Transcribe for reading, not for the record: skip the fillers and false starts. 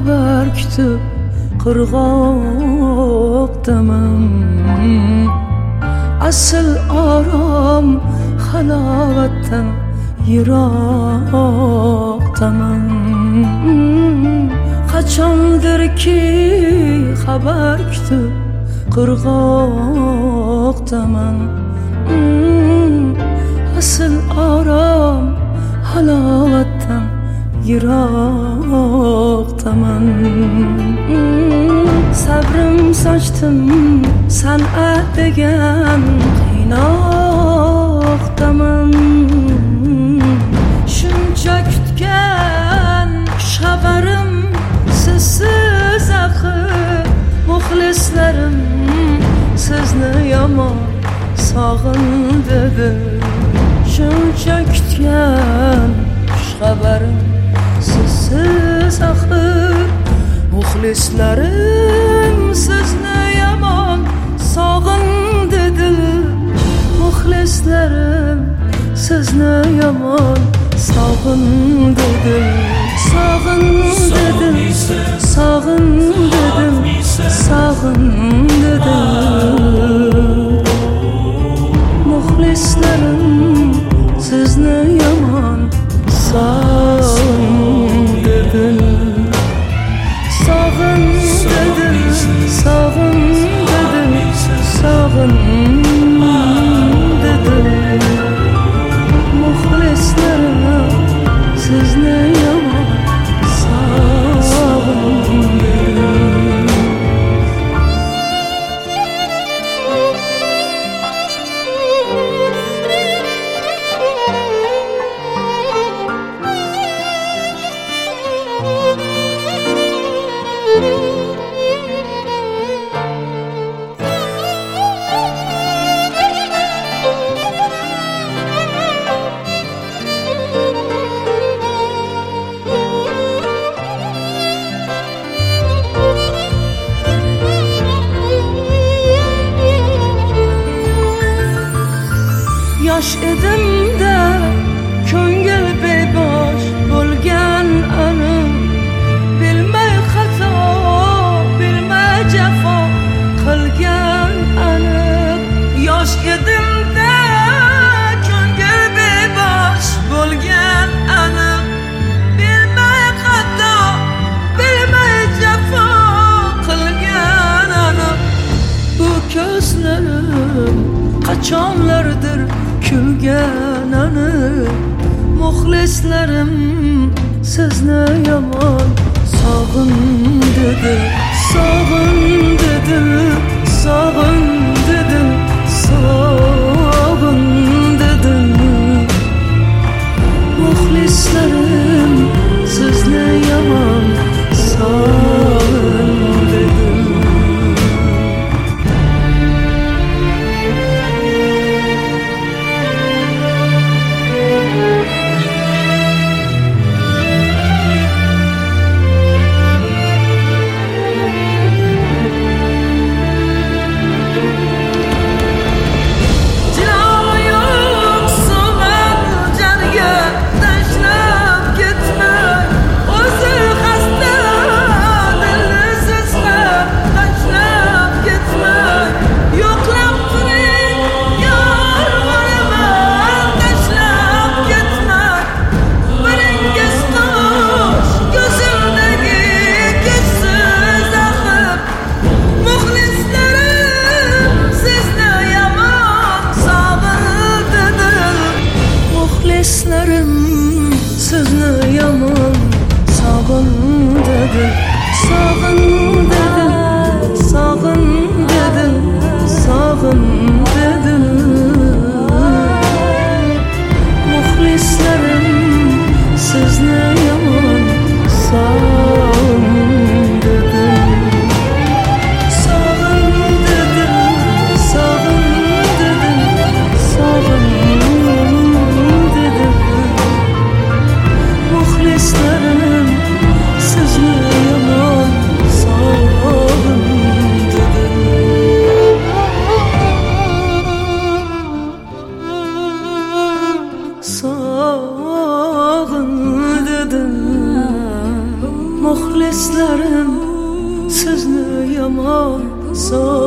xabar kutib qirg'oqdaman. Asl orom halovatdan yiroqdaman. Qachondir ki xabar kutib qirg'oqdaman. Asl orom halovatdan yiroqdaman. Sabrim sochdim san'at degan qiynoqdaman. Shuncha kutgan xabarim sizsiz axir. Muxlislarim sizni yomon sog'indi. Shuncha kutgan xabarim sizsiz axir. Muxlislarim sizni yomon sog'indi. Muxlislarim sizni yomon sog'indi. Sog'indi, sog'indi, sog'indi. Muxlislarim sizni yomon sog'indi. Sog'indi, sog'indi, sog'indi. Muxlislarim sizni yomon sog'indi. Yosh edimda ko'ngil bebosh bo'lgan anim. Bilmay xato, bilmay jafo qilgan aniq. Yosh edimda ko'ngil bebosh bo'lgan anim. Bilmay xato, bilmay jafo qilgan aniq. Bu ko'zlarim qachonlardir kulgan aniq. Muxlislarim sizni yomon sog'indi. Sog'indi, sog'indi, sog'indi. Muxlislarim sizni yomon sog'indi. Sözlü yaman sağ